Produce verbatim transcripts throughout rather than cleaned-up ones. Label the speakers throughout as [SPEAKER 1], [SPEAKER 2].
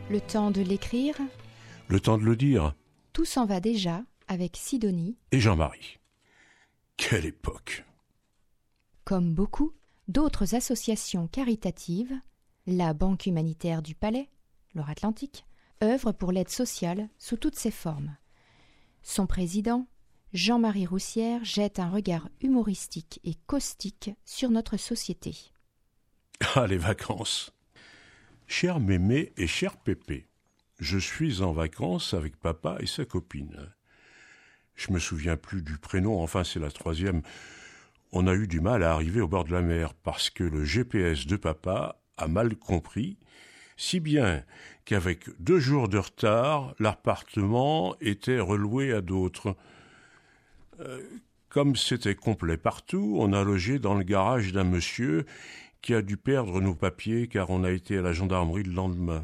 [SPEAKER 1] Le temps de l'écrire,
[SPEAKER 2] le temps de le dire.
[SPEAKER 1] Tout s'en va déjà avec Sidonie
[SPEAKER 2] et Jean-Marie. Quelle époque!
[SPEAKER 1] Comme beaucoup d'autres associations caritatives, la Banque humanitaire du Palais, Loire-Atlantique, œuvre pour l'aide sociale sous toutes ses formes. Son président, Jean-Marie Roussière, jette un regard humoristique et caustique sur notre société.
[SPEAKER 2] Ah, les vacances! Cher Mémé et cher Pépé, je suis en vacances avec papa et sa copine. Je me souviens plus du prénom, enfin c'est la troisième. On a eu du mal à arriver au bord de la mer parce que le G P S de papa a mal compris, si bien qu'avec deux jours de retard, l'appartement était reloué à d'autres. Euh, comme c'était complet partout, on a logé dans le garage d'un monsieur qui a dû perdre nos papiers car on a été à la gendarmerie le lendemain.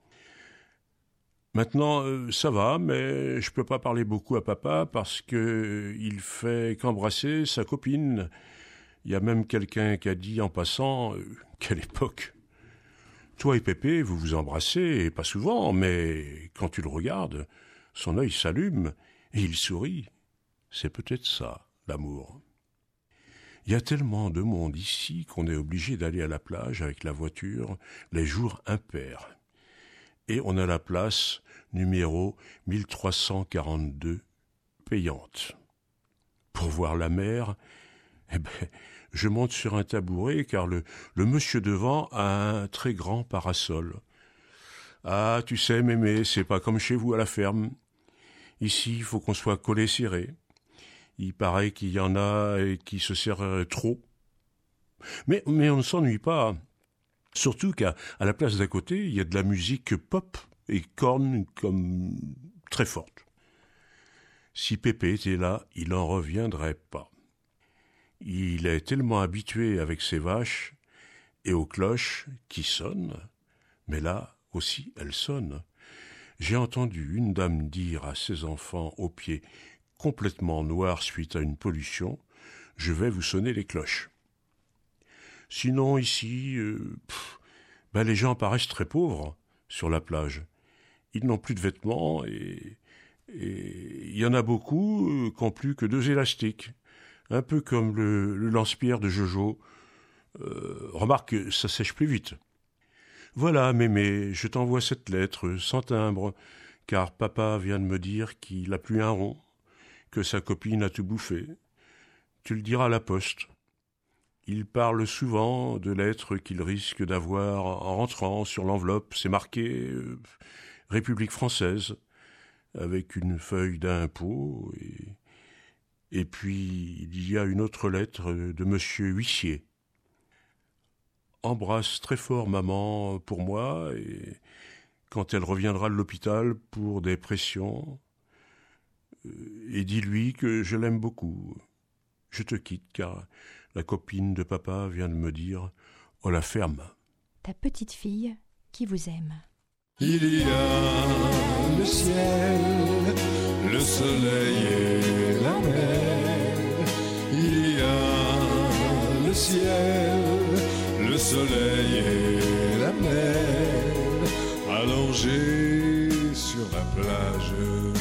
[SPEAKER 2] Maintenant, euh, ça va, mais je peux pas parler beaucoup à papa parce que euh, il fait qu'embrasser sa copine. Il y a même quelqu'un qui a dit en passant, euh, quelle époque. Toi et Pépé, vous vous embrassez, et pas souvent, mais quand tu le regardes, son œil s'allume et il sourit. C'est peut-être ça, l'amour. Il y a tellement de monde ici qu'on est obligé d'aller à la plage avec la voiture les jours impairs. Et on a la place numéro mille trois cent quarante-deux, payante. Pour voir la mer, eh ben, je monte sur un tabouret car le, le monsieur devant a un très grand parasol. Ah, tu sais, Mémé, c'est pas comme chez vous à la ferme. Ici, il faut qu'on soit collé serré. Il paraît qu'il y en a qui se serrent trop. Mais, mais on ne s'ennuie pas. Surtout qu'à à la place d'à côté, il y a de la musique pop et corne comme très forte. Si Pépé était là, il n'en reviendrait pas. Il est tellement habitué avec ses vaches et aux cloches qui sonnent, mais là aussi elles sonnent. J'ai entendu une dame dire à ses enfants aux pieds complètement noirs suite à une pollution, « Je vais vous sonner les cloches ». Sinon, ici, euh, pff, ben les gens paraissent très pauvres sur la plage. Ils n'ont plus de vêtements et il y en a beaucoup euh, qui n'ont plus que deux élastiques. Un peu comme le, le lance-pierre de Jojo. Euh, remarque, ça sèche plus vite. Voilà, Mémé, je t'envoie cette lettre sans timbre, car papa vient de me dire qu'il a plus un rond, que sa copine a tout bouffé. Tu le diras à la poste. Il parle souvent de lettres qu'il risque d'avoir en rentrant sur l'enveloppe. C'est marqué euh, « République française » avec une feuille d'impôt. Et, et puis, il y a une autre lettre de monsieur Huissier. Embrasse très fort maman pour moi et quand elle reviendra de l'hôpital pour des pressions, et dis-lui que je l'aime beaucoup. Je te quitte car la copine de papa vient de me dire « Oh la ferme !»
[SPEAKER 1] Ta petite fille qui vous aime.
[SPEAKER 3] Il y a le ciel, le soleil et la mer. Il y a le ciel, le soleil et la mer. Allongés sur la plage,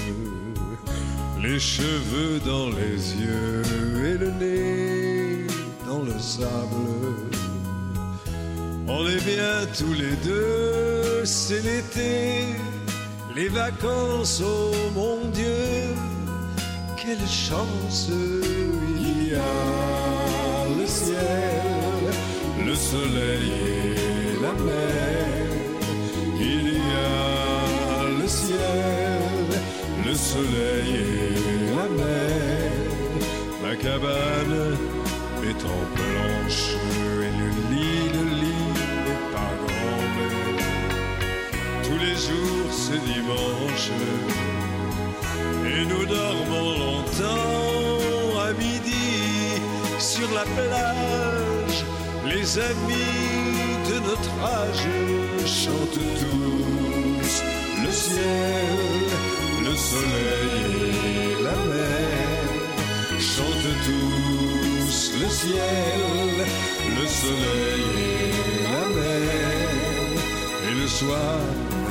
[SPEAKER 3] les cheveux dans les yeux et le nez dans le sable. On est bien tous les deux, c'est l'été, les vacances, oh mon Dieu, quelle chance. Il y a le ciel, le soleil et la mer. Il y a le ciel, le soleil et la mer. Ma cabane est en planche et le lit, le lit n'est pas grand, mais tous les jours c'est dimanche et nous dormons longtemps à midi sur la plage. Les amis de notre âge chantent tous le ciel, le soleil et la mer. Chantent tous le ciel, le soleil et la mer. Et le soir,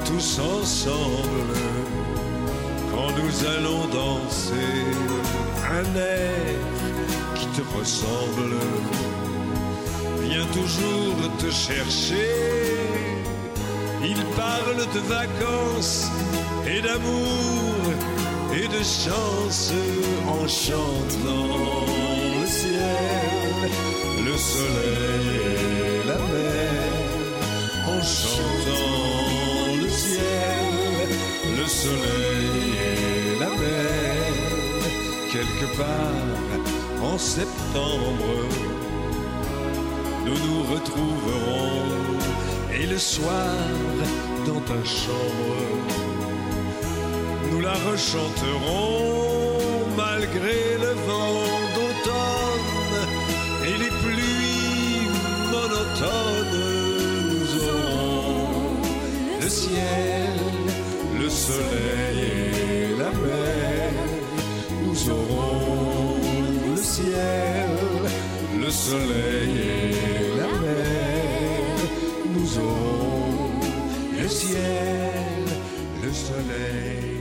[SPEAKER 3] tous ensemble, quand nous allons danser un air qui te ressemble, vient toujours te chercher. Il parle de vacances et d'amour et de chance en chantant le ciel, le soleil et la mer, en chantant le ciel, le soleil et la mer. Quelque part en septembre, nous nous retrouverons, et le soir dans ta chambre, nous la rechanterons malgré le vent d'automne et les pluies monotones. Nous aurons le ciel, le soleil et la mer. Nous aurons le ciel, le soleil et la mer. Nous aurons le ciel, le soleil.